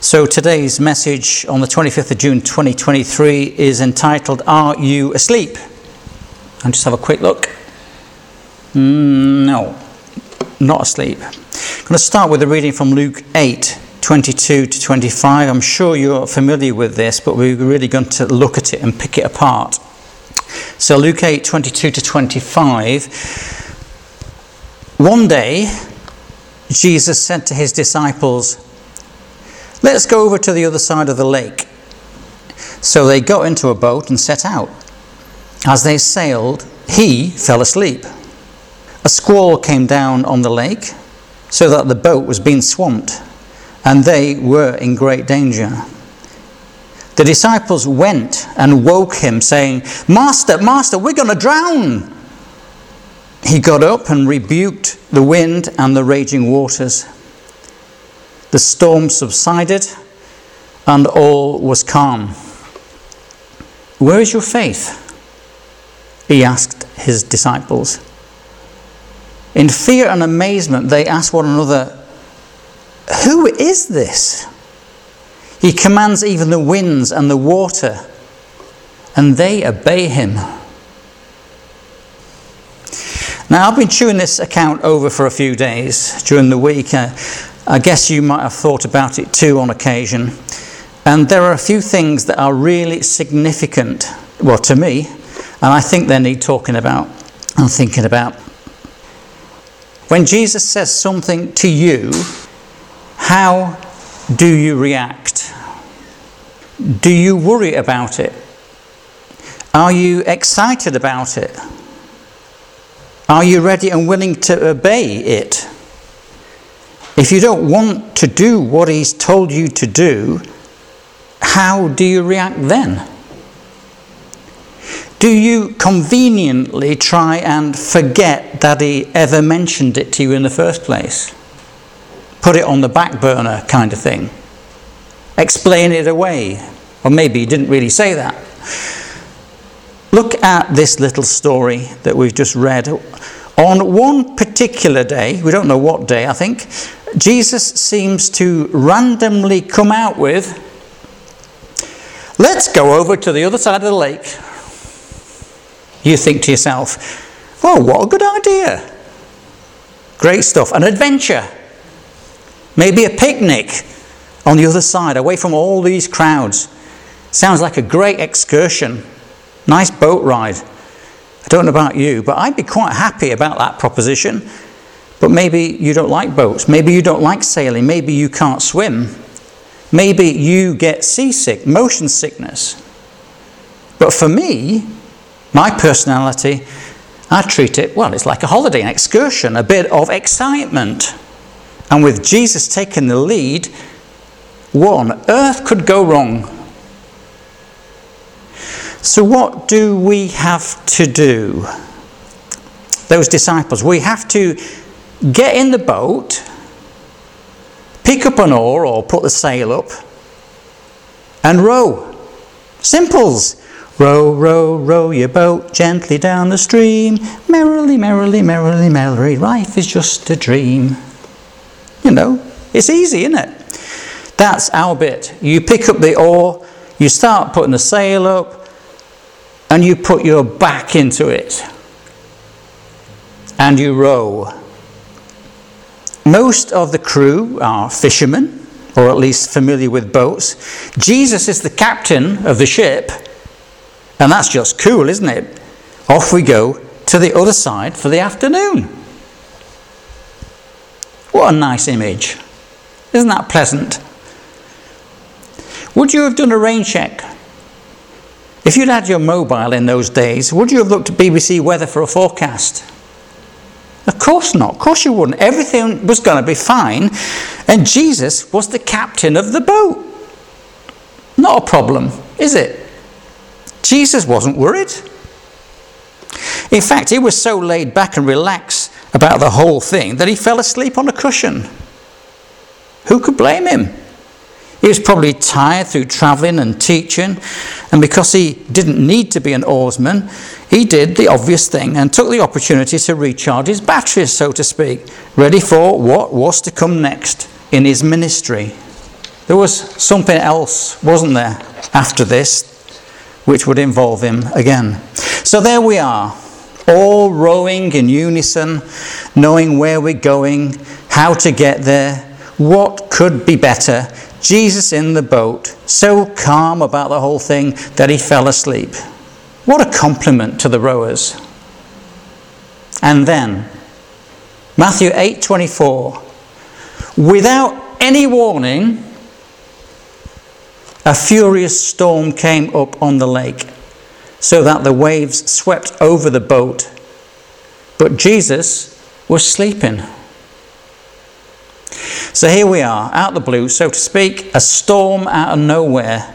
So today's message on the 25th of June 2023 is entitled, Are You Asleep? And just have a quick look. No, not asleep. I'm going to start with a reading from Luke 8, 22 to 25. I'm sure you're familiar with this, but we're really going to look at it and pick it apart. So Luke 8, 22 to 25. One day, Jesus said to his disciples, "Let's go over to the other side of the lake." So they got into a boat and set out. As they sailed, he fell asleep. A squall came down on the lake, so that the boat was being swamped, and they were in great danger. The disciples went and woke him, saying, "Master, Master, we're going to drown." He got up and rebuked the wind and the raging waters. The storm subsided, and all was calm. "Where is your faith?" he asked his disciples. In fear and amazement, they asked one another, "Who is this? He commands even the winds and the water, and they obey him." Now, I've been chewing this account over for a few days during the week. I guess you might have thought about it too on occasion. And there are a few things that are really significant, well, to me, and I think they need talking about and thinking about. When Jesus says something to you, how do you react? Do you worry about it? Are you excited about it? Are you ready and willing to obey it? If you don't want to do what he's told you to do, how do you react then? Do you conveniently try and forget that he ever mentioned it to you in the first place? Put it on the back burner kind of thing? Explain it away? Or maybe he didn't really say that. Look at this little story that we've just read. On one particular day, we don't know what day, I think, Jesus seems to randomly come out with, "Let's go over to the other side of the lake." You think to yourself, "Oh, what a good idea. Great stuff. An adventure. Maybe a picnic on the other side, away from all these crowds. Sounds like a great excursion. Nice boat ride." I don't know about you, but I'd be quite happy about that proposition. But maybe you don't like boats. Maybe you don't like sailing. Maybe you can't swim. Maybe you get seasick, motion sickness. But for me, my personality, I treat it, well, it's like a holiday, an excursion, a bit of excitement. And with Jesus taking the lead, what on earth could go wrong? So what do we have to do? Those disciples, we have to get in the boat, pick up an oar or put the sail up, and row. Simples. Row, row, row your boat gently down the stream. Merrily, merrily, merrily, merrily, life is just a dream. You know, it's easy, isn't it? That's our bit. You pick up the oar, you start putting the sail up, and you put your back into it. And you row. Most of the crew are fishermen, or at least familiar with boats. Jesus is the captain of the ship, and that's just cool, isn't it? Off we go to the other side for the afternoon. What a nice image. Isn't that pleasant? Would you have done a rain check? If you'd had your mobile in those days, would you have looked at BBC Weather for a forecast? Of course not. Of course you wouldn't. Everything was going to be fine, and Jesus was the captain of the boat. Not a problem, is it? Jesus wasn't worried. In fact, he was so laid back and relaxed about the whole thing that he fell asleep on a cushion. Who could blame him? He was probably tired through travelling and teaching, and because he didn't need to be an oarsman, he did the obvious thing and took the opportunity to recharge his batteries, so to speak, ready for what was to come next in his ministry. There was something else, wasn't there, after this, which would involve him again. So there we are, all rowing in unison, knowing where we're going, how to get there, what could be better. Jesus in the boat, so calm about the whole thing that he fell asleep. What a compliment to the rowers. And then, Matthew 8:24, without any warning, a furious storm came up on the lake, so that the waves swept over the boat, but Jesus was sleeping. So here we are, out of the blue, so to speak, a storm out of nowhere.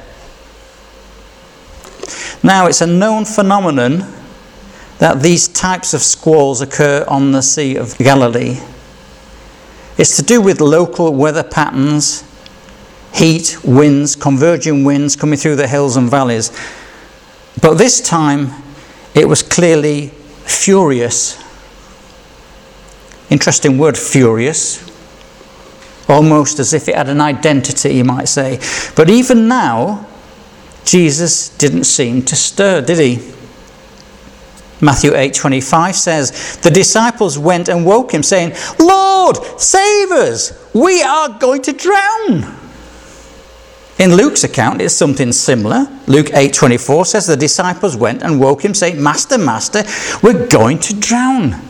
Now, it's a known phenomenon that these types of squalls occur on the Sea of Galilee. It's to do with local weather patterns, heat, winds, converging winds coming through the hills and valleys. But this time, it was clearly furious. Interesting word, furious. Almost as if it had an identity, you might say. But even now, Jesus didn't seem to stir, did he? Matthew 8:25 says, the disciples went and woke him, saying, Lord, save us! We are going to drown! In Luke's account, it's something similar. Luke 8:24 says, the disciples went and woke him, saying, Master, Master, we're going to drown.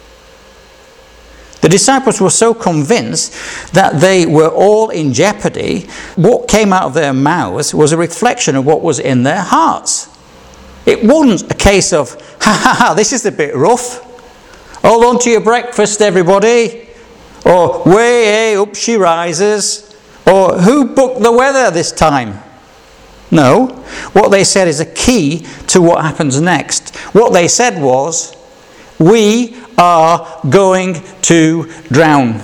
The disciples were so convinced that they were all in jeopardy. What came out of their mouths was a reflection of what was in their hearts. It wasn't a case of, this is a bit rough. Hold on to your breakfast, everybody. Or, way up she rises. Or, who booked the weather this time? No. What they said is a key to what happens next. What they said was, we are going to drown.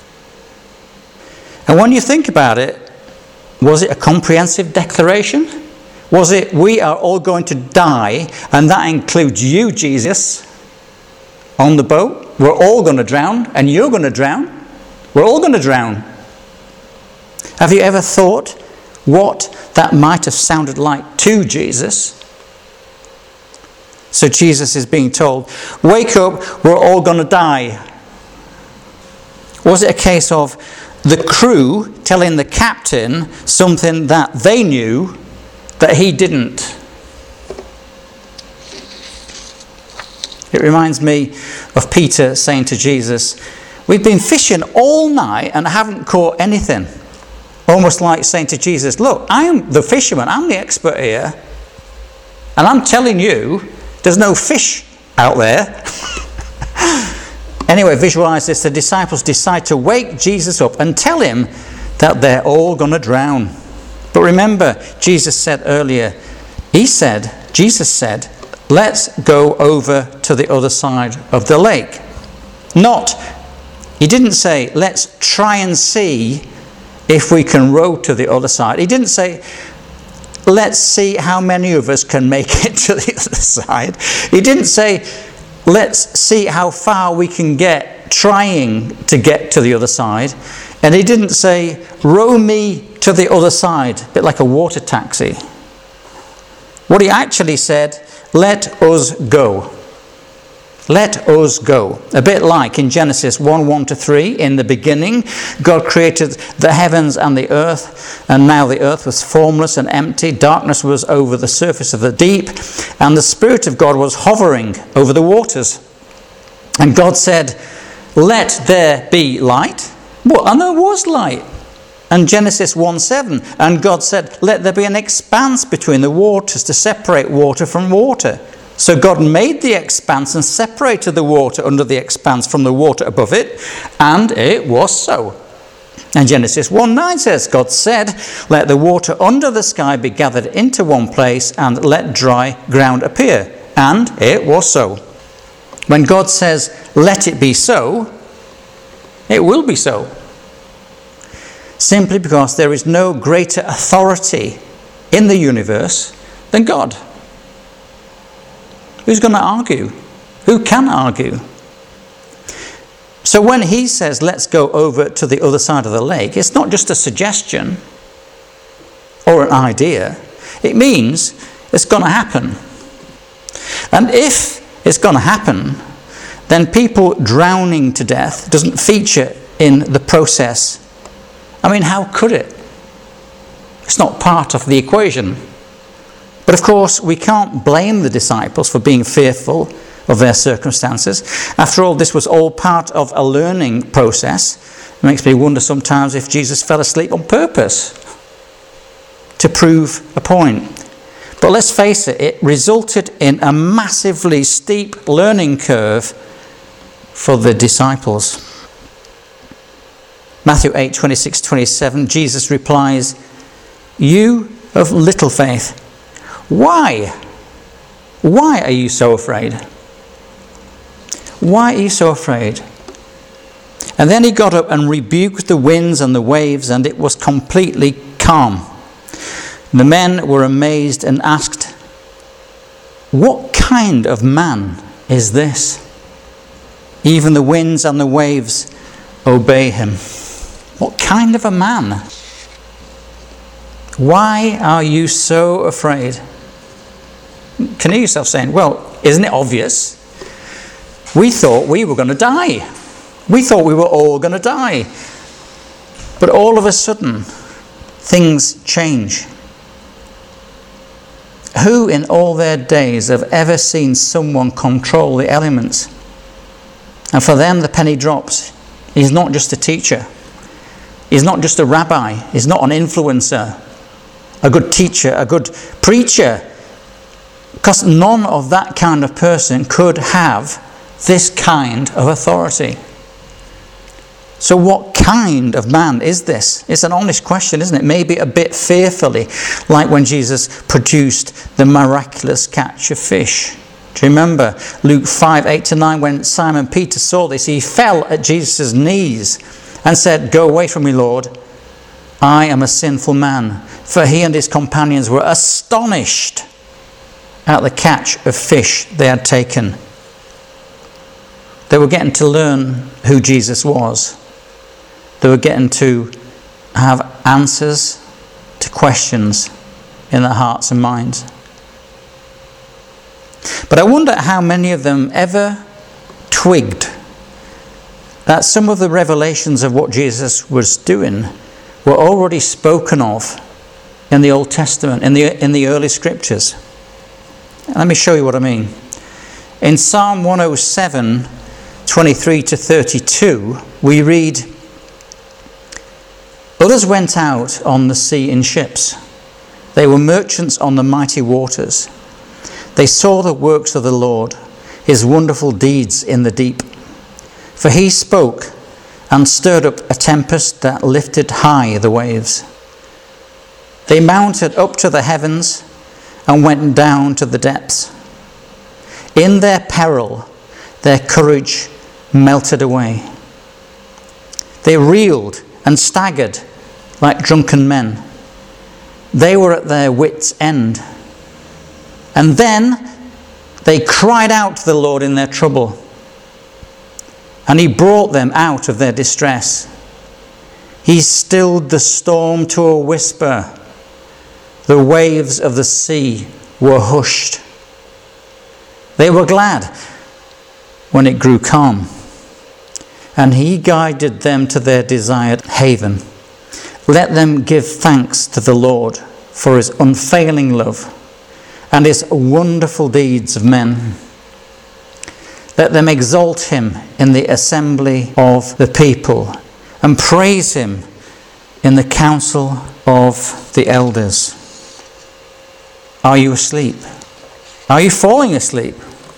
And when you think about it, was it a comprehensive declaration? Was it, we are all going to die, and that includes you, Jesus, on the boat? We're all going to drown, and you're going to drown. We're all going to drown. Have you ever thought what that might have sounded like to Jesus? So Jesus is being told, wake up, we're all going to die. Was it a case of the crew telling the captain something that they knew that he didn't? It reminds me of Peter saying to Jesus, we've been fishing all night and haven't caught anything. Almost like saying to Jesus, look, I am the fisherman, I'm the expert here, and I'm telling you, there's no fish out there. Anyway, visualize this. The disciples decide to wake Jesus up and tell him that they're all going to drown. But remember, Jesus said earlier, Jesus said, let's go over to the other side of the lake. He didn't say, let's try and see if we can row to the other side. He didn't say, let's see how many of us can make it to the other side. He didn't say, let's see how far we can get trying to get to the other side. And he didn't say, row me to the other side, a bit like a water taxi. What he actually said, let us go. Let us go. A bit like in Genesis 1:1-3, in the beginning, God created the heavens and the earth, and now the earth was formless and empty. Darkness was over the surface of the deep, and the Spirit of God was hovering over the waters. And God said, let there be light. Well, and there was light. And Genesis 1:7, and God said, let there be an expanse between the waters to separate water from water. So God made the expanse and separated the water under the expanse from the water above it, and it was so. And Genesis 1:9 says, God said, let the water under the sky be gathered into one place, and let dry ground appear. And it was so. When God says, let it be so, it will be so. Simply because there is no greater authority in the universe than God. Who's going to argue? Who can argue? So when he says, let's go over to the other side of the lake, it's not just a suggestion. or an idea. It means it's going to happen. And if it's going to happen, then people drowning to death doesn't feature in the process. I mean, how could it? It's not part of the equation. But of course, we can't blame the disciples for being fearful of their circumstances. After all, this was all part of a learning process. It makes me wonder sometimes if Jesus fell asleep on purpose to prove a point. But let's face it, it resulted in a massively steep learning curve for the disciples. Matthew 8:26-27, Jesus replies, "You of little faith, why? Why are you so afraid? Why are you so afraid?" And then he got up and rebuked the winds and the waves, and it was completely calm. The men were amazed and asked, "What kind of man is this? Even the winds and the waves obey him." What kind of a man? Why are you so afraid? Can you hear yourself saying, well, isn't it obvious? We thought we were going to die. We thought we were all going to die. But all of a sudden, things change. Who in all their days have ever seen someone control the elements? And for them, the penny drops. He's not just a teacher. He's not just a rabbi. He's not an influencer, a good teacher, a good preacher. Because none of that kind of person could have this kind of authority. So what kind of man is this? It's an honest question, isn't it? Maybe a bit fearfully, like when Jesus produced the miraculous catch of fish. Do you remember Luke 5:8-9, when Simon Peter saw this, he fell at Jesus' knees and said, "Go away from me, Lord. I am a sinful man." For he and his companions were astonished at the catch of fish they had taken. They were getting to learn who Jesus was. They were getting to have answers to questions in their hearts and minds. But I wonder how many of them ever twigged that some of the revelations of what Jesus was doing were already spoken of in the Old Testament, in the early scriptures. Let me show you what I mean. In Psalm 107, 23-32, we read, "Others went out on the sea in ships. They were merchants on the mighty waters. They saw the works of the Lord, his wonderful deeds in the deep. For he spoke and stirred up a tempest that lifted high the waves. They mounted up to the heavens and went down to the depths. In their peril, their courage melted away. They reeled and staggered like drunken men. They were at their wits' end. And then they cried out to the Lord in their trouble, and he brought them out of their distress. He stilled the storm to a whisper. The waves of the sea were hushed. They were glad when it grew calm, and he guided them to their desired haven. Let them give thanks to the Lord for his unfailing love and his wonderful deeds of men. Let them exalt him in the assembly of the people and praise him in the council of the elders." Are you asleep? Are you falling asleep?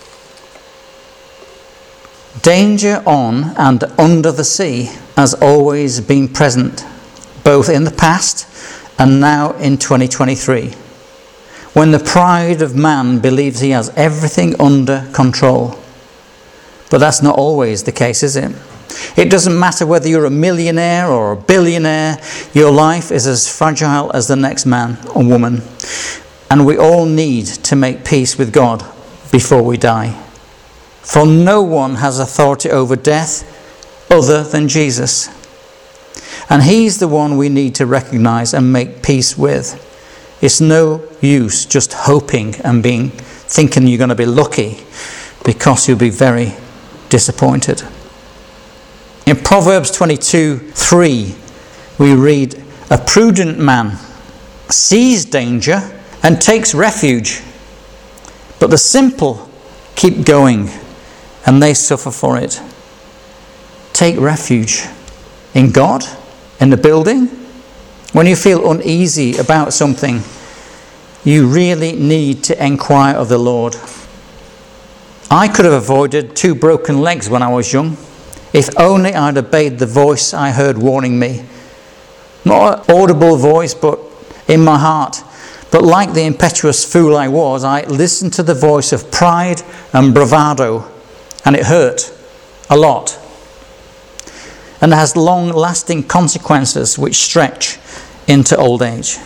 Danger on and under the sea has always been present, both in the past and now in 2023. When the pride of man believes he has everything under control. But that's not always the case, is it? It doesn't matter whether you're a millionaire or a billionaire, your life is as fragile as the next man or woman. And we all need to make peace with God before we die. For no one has authority over death other than Jesus. And he's the one we need to recognize and make peace with. It's no use just hoping and thinking you're going to be lucky, because you'll be very disappointed. In Proverbs 22:3, we read, "A prudent man sees danger and takes refuge, but the simple keep going and they suffer for it." Take refuge in God, in the building. When you feel uneasy about something, you really need to inquire of the Lord. I could have avoided 2 broken legs when I was young, if only I'd obeyed the voice I heard warning me. Not an audible voice, but in my heart. But like the impetuous fool I was, I listened to the voice of pride and bravado, and it hurt a lot. And it has long-lasting consequences which stretch into old age.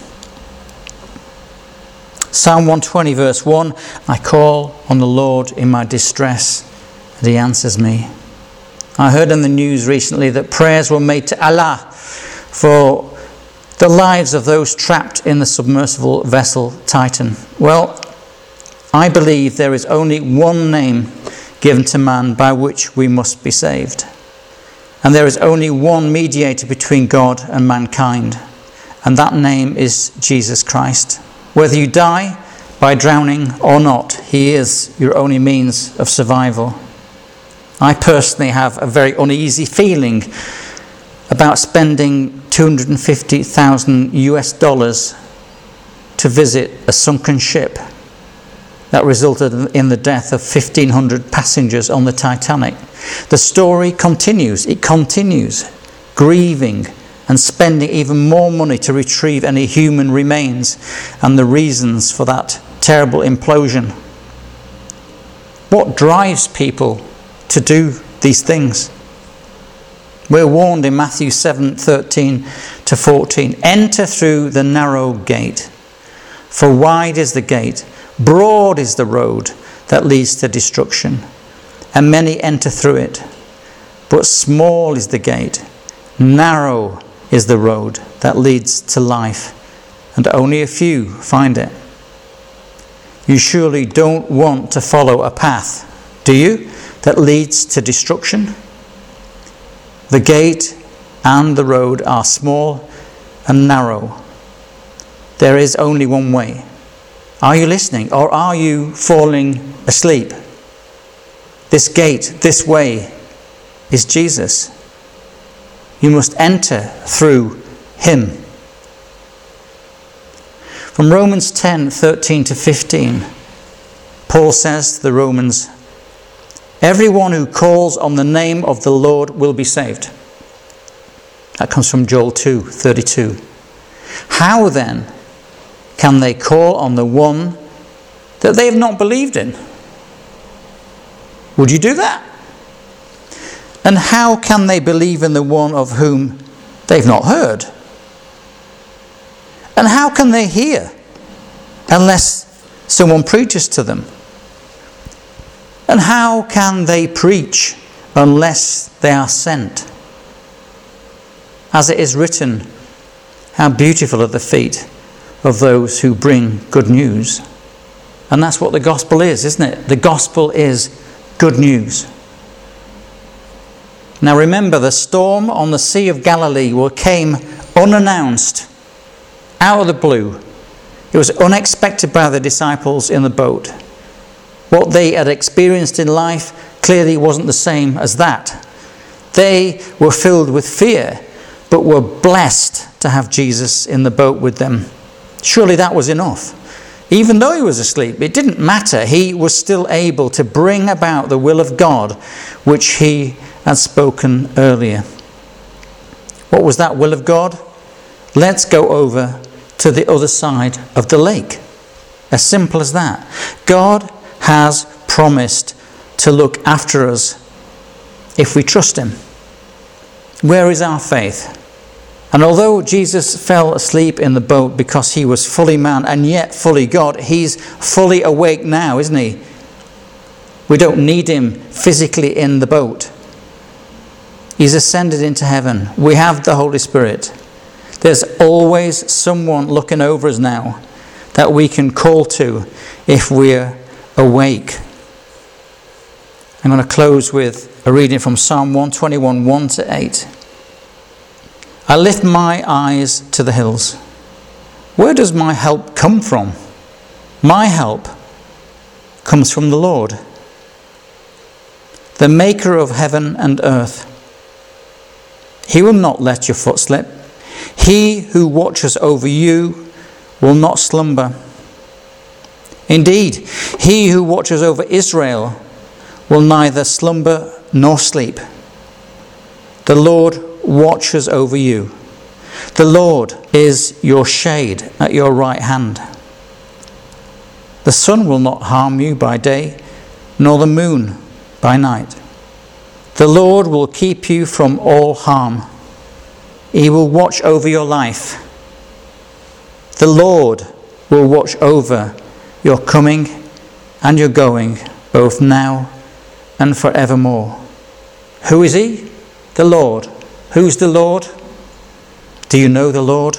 Psalm 120 verse 1, "I call on the Lord in my distress, and he answers me." I heard in the news recently that prayers were made to Allah for the lives of those trapped in the submersible vessel Titan. Well, I believe there is only one name given to man by which we must be saved. And there is only one mediator between God and mankind, and that name is Jesus Christ. Whether you die by drowning or not, he is your only means of survival. I personally have a very uneasy feeling about spending $250,000 to visit a sunken ship that resulted in the death of 1,500 passengers on the Titanic. The story continues. It continues, grieving and spending even more money to retrieve any human remains and the reasons for that terrible implosion. What drives people to do these things? We're warned in Matthew 7:13 to 14, "Enter through the narrow gate, for wide is the gate, broad is the road that leads to destruction, and many enter through it. But small is the gate, narrow is the road that leads to life, and only a few find it." You surely don't want to follow a path, do you, that leads to destruction? The gate and the road are small and narrow. There is only one way. Are you listening, or are you falling asleep? This gate, this way, is Jesus. You must enter through him. From Romans 10:13 to 15, Paul says to the Romans, "Everyone who calls on the name of the Lord will be saved." That comes from Joel 2:32. How then can they call on the one that they have not believed in? Would you do that? And how can they believe in the one of whom they've not heard? And how can they hear unless someone preaches to them? And how can they preach unless they are sent? As it is written, how beautiful are the feet of those who bring good news. And that's what the gospel is, isn't it? The gospel is good news. Now remember, the storm on the Sea of Galilee came unannounced, out of the blue. It was unexpected by the disciples in the boat. What they had experienced in life clearly wasn't the same as that. They were filled with fear, but were blessed to have Jesus in the boat with them. Surely that was enough. Even though he was asleep, it didn't matter. He was still able to bring about the will of God, which he had spoken earlier. What was that will of God? Let's go over to the other side of the lake. As simple as that. God has promised to look after us if we trust him. Where is our faith? And although Jesus fell asleep in the boat because he was fully man and yet fully God, he's fully awake now, isn't he? We don't need him physically in the boat. He's ascended into heaven. We have the Holy Spirit. There's always someone looking over us now. that we can call to if we're awake. I'm going to close with a reading from Psalm 121, 1-8. I lift my eyes to the hills. Where does my help come from? My help comes from the Lord, the maker of heaven and earth. He will not let your foot slip. He who watches over you will not slumber. Indeed, he who watches over Israel will neither slumber nor sleep. The Lord watches over you. The Lord is your shade at your right hand. The sun will not harm you by day, nor the moon by night. The Lord will keep you from all harm. He will watch over your life. The Lord will watch over your coming and your going, both now and forevermore. Who is he? The Lord. Who's the Lord? Do you know the Lord?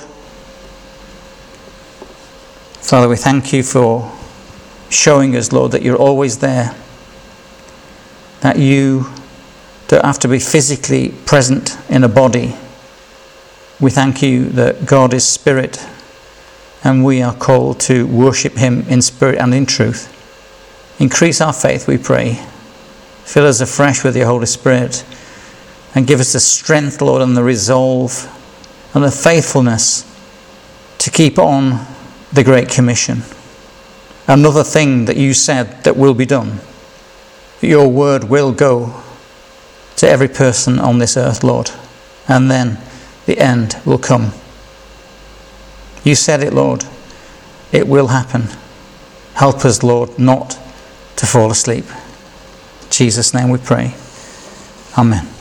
Father, we thank you for showing us, Lord, that you're always there, that you don't have to be physically present in a body. We thank you that God is spirit, and we are called to worship him in spirit and in truth. Increase our faith, we pray. Fill us afresh with your Holy Spirit, and give us the strength, Lord, and the resolve and the faithfulness to keep on the Great Commission. Another thing that you said that will be done. Your word will go to every person on this earth, Lord, and then the end will come. You said it, Lord. It will happen. Help us, Lord, not to fall asleep. In Jesus' name we pray. Amen.